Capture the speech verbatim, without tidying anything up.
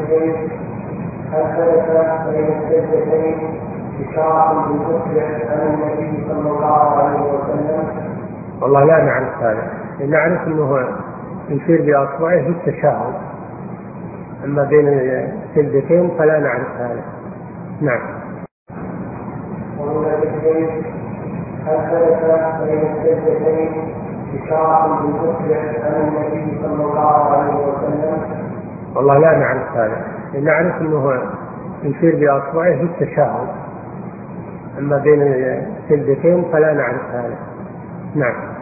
اليدين هل ثبت بين السجدتين إشارة بالأصبع عن النبي صلى الله عليه وسلم؟ والله لا نعرف هذا، نعرف أنه يشير بأصبعه في التشهد، أما بين السجدتين فلا نعرف هذا. نعم. ومن اليدين هل ثبت بين السجدتين إشارة بالأصبع عن النبي صلى الله عليه وسلم؟ والله لا نعرف هذا، نعرف أنه يشير بأصبعه في التشهد، أما بين السجدتين فلا نعرف هذا. نعم.